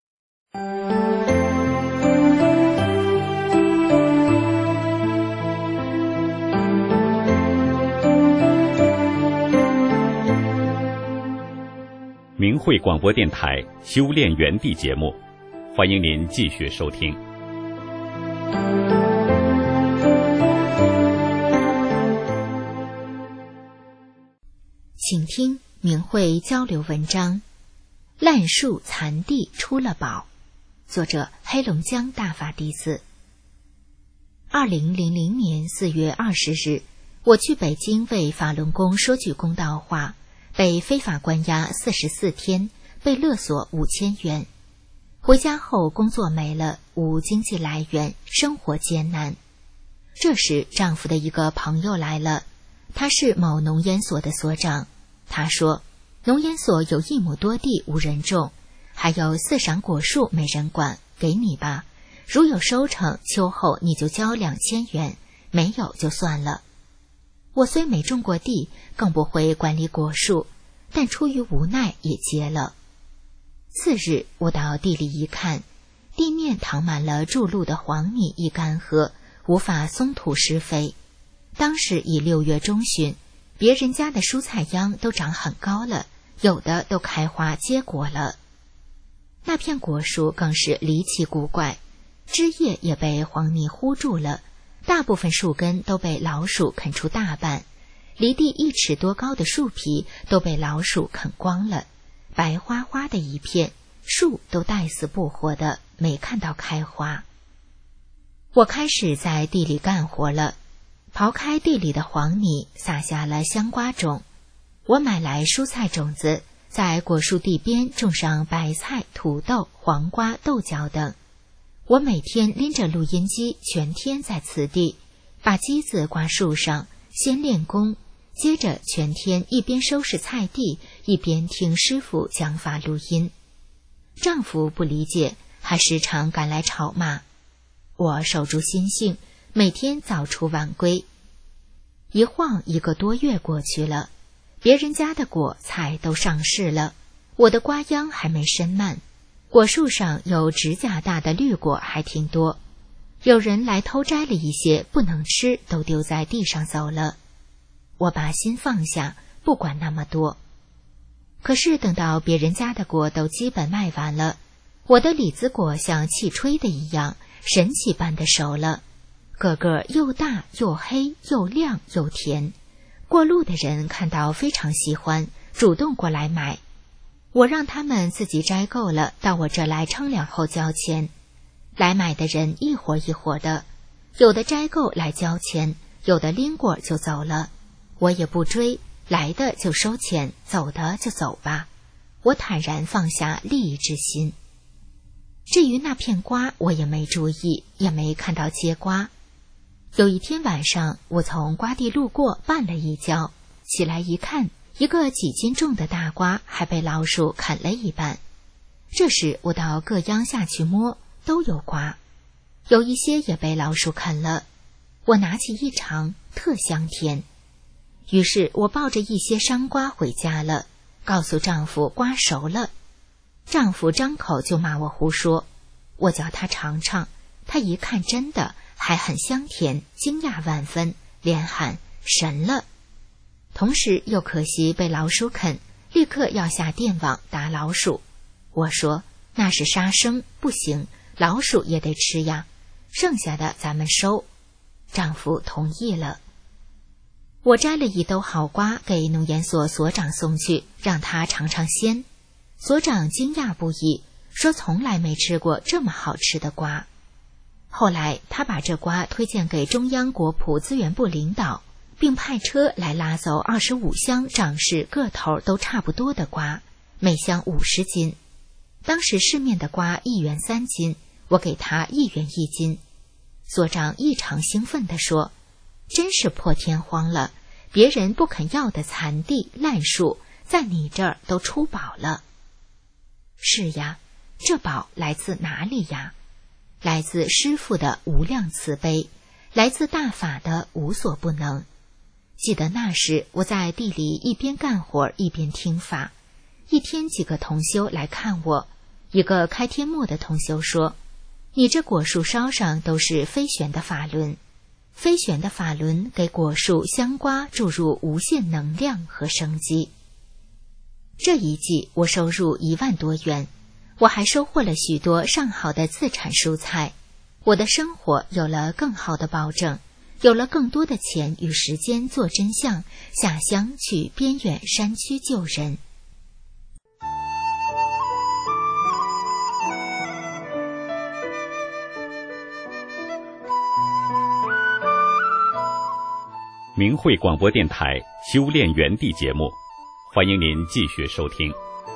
明慧广播电台修炼园地节目，欢迎您继续收听。
请听明慧交流文章《烂树残地出了宝》，作者黑龙江大法弟子。2000年4月20日，我去北京为法轮功说句公道话，被非法关押44天，被勒索5000元。回家后工作没了，无经济来源，生活艰难。这时丈夫的一个朋友来了，他是某农研所的所长。他说，农研所有1亩多地无人种，还有4赏果树没人管，给你吧，如有收成，秋后你就交2000元，没有就算了。我虽没种过地，更不会管理果树，但出于无奈也接了。次日我到地里一看，地面淌满了筑路的黄泥一干涸，无法松土施肥。当时已6月中旬，别人家的蔬菜秧都长很高了，有的都开花结果了。那片果树更是离奇古怪，枝叶也被黄泥糊住了，大部分树根都被老鼠啃出大半，离地1尺多高的树皮都被老鼠啃光了，白花花的一片，树都带死不活的，没看到开花。我开始在地里干活了，刨开地里的黄泥，撒下了香瓜种。我买来蔬菜种子，在果树地边种上白菜、土豆、黄瓜、豆角等。我每天拎着录音机，全天在此地，把机子挂树上，先练功，接着全天一边收拾菜地，一边听师傅讲法录音。丈夫不理解，还时常赶来吵骂。我守住心性，每天早出晚归。一晃1个多月过去了，别人家的果菜都上市了，我的瓜秧还没伸蔓，果树上有指甲大的绿果还挺多。有人来偷摘了一些，不能吃，都丢在地上走了。我把心放下，不管那么多。可是等到别人家的果都基本卖完了，我的李子果像气吹的一样，神奇般的熟了，个个又大又黑又亮又甜。过路的人看到非常喜欢，主动过来买。我让他们自己摘够了，到我这来称量后交钱。来买的人一伙一伙的，有的摘够来交钱，有的拎过就走了。我也不追，来的就收钱，走的就走吧。我坦然放下利益之心。 至于那片瓜，我也没注意，也没看到结瓜。有一天晚上，我从瓜地路过，绊了一跤，起来一看，一个几斤重的大瓜还被老鼠啃了一半。这时我到各秧下去摸，都有瓜，有一些也被老鼠啃了。我拿起一尝，特香甜。于是我抱着一些山瓜回家了，告诉丈夫瓜熟了。丈夫张口就骂我胡说，我叫他尝尝，他一看真的还很香甜，惊讶万分，连喊神了。同时又可惜被老鼠啃，立刻要下电网打老鼠。我说那是杀生，不行，老鼠也得吃呀，剩下的咱们收。丈夫同意了。我摘了一兜好瓜给农研所所长送去，让他尝尝鲜。所长惊讶不已，说从来没吃过这么好吃的瓜。后来他把这瓜推荐给中央国土资源部领导，并派车来拉走25箱长势个头都差不多的瓜，每箱50斤。当时市面的瓜1元3斤，我给他1元1斤。所长异常兴奋地说，真是破天荒了，别人不肯要的残地烂树，在你这儿都出宝了。是呀，这宝来自哪里呀？来自师父的无量慈悲，来自大法的无所不能。记得那时我在地里一边干活一边听法，一天几个同修来看我，一个开天墨的同修说，你这果树梢上都是飞旋的法轮，飞旋的法轮给果树香瓜注入无限能量和生机。这一季我收入1万多元，我还收获了许多上好的自产蔬菜，我的生活有了更好的保证，有了更多的钱与时间做真相，下乡去边远山区救人。
明慧广播电台修炼园地节目，欢迎您继续收听。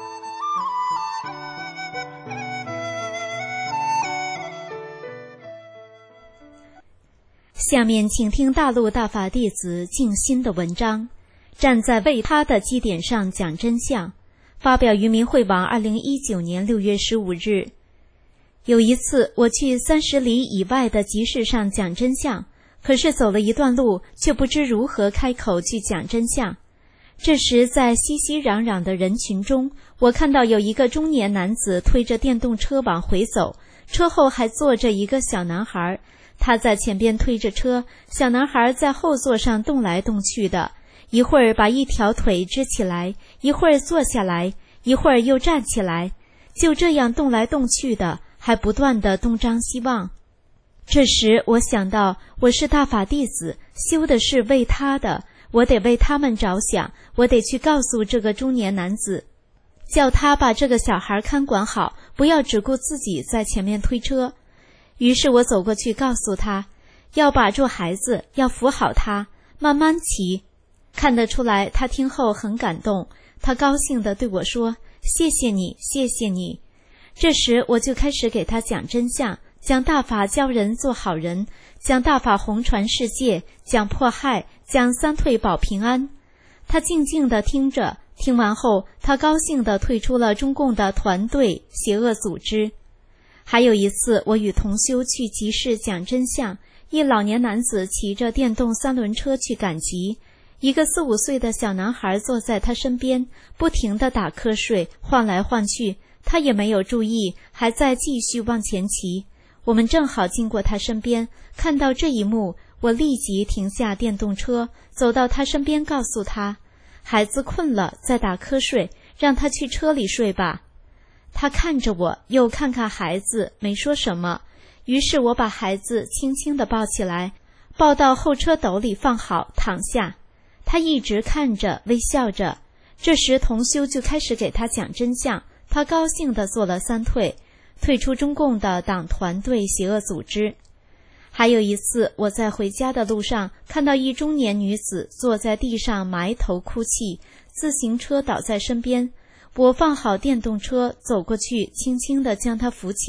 下面请听大陆大法弟子静心的文章，站在为他的基点上讲真相，发表于明慧网2019年6月15日。有一次我去30里以外的集市上讲真相，可是走了一段路，却不知如何开口去讲真相。这时在熙熙攘攘的人群中，我看到有一个中年男子推着电动车往回走，车后还坐着一个小男孩，他在前边推着车，小男孩在后座上动来动去的，一会儿把一条腿支起来，一会儿坐下来，一会儿又站起来，就这样动来动去的，还不断地东张西望。这时我想到，我是大法弟子，修的是为他的，我得为他们着想，我得去告诉这个中年男子，叫他把这个小孩看管好，不要只顾自己在前面推车。于是我走过去告诉他，要把住孩子，要扶好他，慢慢骑。看得出来他听后很感动，他高兴地对我说，谢谢你，谢谢你。这时我就开始给他讲真相，讲大法教人做好人，讲大法弘传世界，讲迫害，讲三退保平安。他静静地听着，听完后他高兴地退出了中共的团队邪恶组织。还有一次我与同修去集市讲真相，一老年男子骑着电动3轮车去赶集，一个4、5岁的小男孩坐在他身边，不停地打瞌睡，晃来晃去，他也没有注意，还在继续往前骑。我们正好经过他身边，看到这一幕，我立即停下电动车，走到他身边告诉他，孩子困了，在打瞌睡，让他去车里睡吧。他看着我，又看看孩子，没说什么。于是我把孩子轻轻地抱起来，抱到后车斗里放好，躺下。他一直看着，微笑着。这时同修就开始给他讲真相，他高兴地做了3退，退出中共的党团队邪恶组织。还有一次我在回家的路上，看到一中年女子坐在地上埋头哭泣，自行车倒在身边。我放好电动车，走过去轻轻地将她扶起，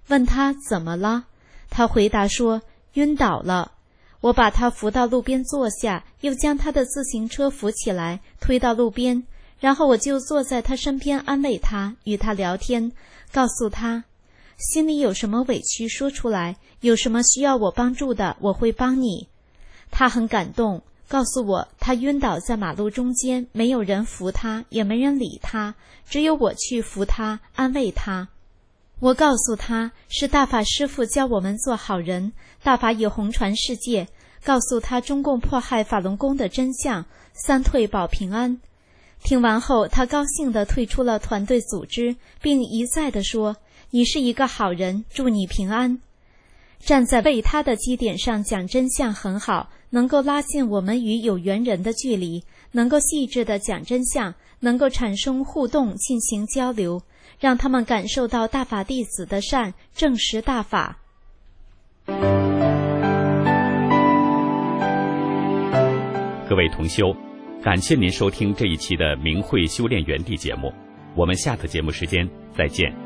问他怎么了。他回答说晕倒了。我把他扶到路边坐下，又将他的自行车扶起来推到路边，然后我就坐在他身边安慰他，与他聊天，告诉他心里有什么委屈说出来，有什么需要我帮助的我会帮你。他很感动，告诉我他晕倒在马路中间，没有人扶他，也没人理他，只有我去扶他，安慰他。我告诉他是大法师父教我们做好人，大法已红传世界，告诉他中共迫害法轮功的真相，三退保平安。听完后，他高兴地退出了团队组织，并一再地说你是一个好人，祝你平安。站在为他的基点上讲真相很好，能够拉近我们与有缘人的距离，能够细致地讲真相，能够产生互动进行交流，让他们感受到大法弟子的善，证实大法。
各位同修，感谢您收听这一期的明慧修炼园地节目，我们下次节目时间再见。